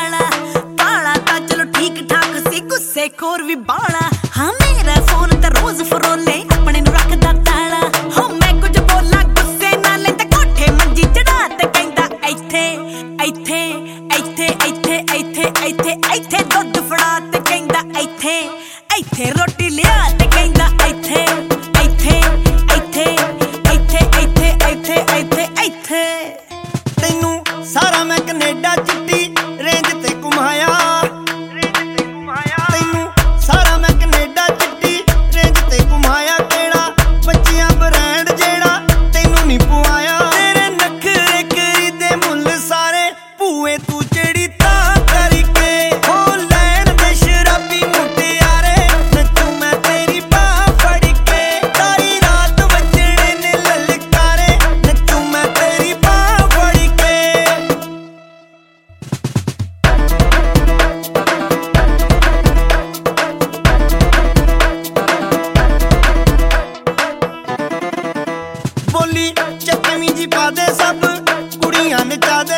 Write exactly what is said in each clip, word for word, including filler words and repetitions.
काला काला ता चलो ठीक ठाक सी गुस्से खोर भी बाला हाँ मेरा फोन ते रोज फरोले अपने नू रखदा ताला हो मैं कुछ बोला गुस्से नाल ते कोठे मंजी चढ़ा ते कहंदा इत्थे इत्थे इत्थे इत्थे इत्थे इत्थे इत्थे दुध फड़ा ते कहंदा इत्थे इत्थे रोटी लिया ते कहंदा इत्थे इत्थे इत्थे इत्थे इत्थे इत्थे इत्थे इत्थे तैनू सारा मैं कनेडा चिट्टी रेंज ते घुमाया तैनू सारा मैं कनेडा चिट्टी रेंज ते घुमाया केड़ा बच्चियां ब्रांड जेड़ा तैनू नहीं पुआया तेरे नखरे करी दे मुल सारे भूए तू जेड़ी तां करके हो लैण दे शराबी मुटियारे नचू मैं तेरी बाह फड़ के सारी रात बजने ने ललकारे नचू मैं तेरी बाह फड़ के बोली चकमी जी पा दे सब कुड़ियां नचा दे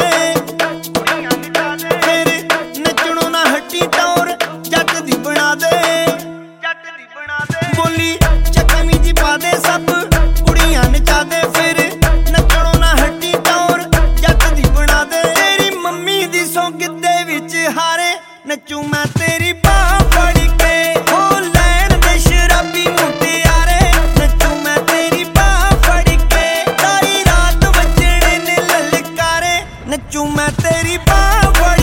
फिर नचणों ना हटी टौर जट दी बना दे बोली चकमी जी पा दे सब कुड़ियां नचा दे फिर नचणों ना हटी टौर जट दी बना दे तेरी मम्मी दी सौ गिद्दे विच हारे नचू मैं तेरी बाह फड़ के हो लैण दे शराबी मुटियारे नचू मैं तेरी बाह फड़ के सारी रात बजने ने ललकारे नचू मैं तेरी बाह फड़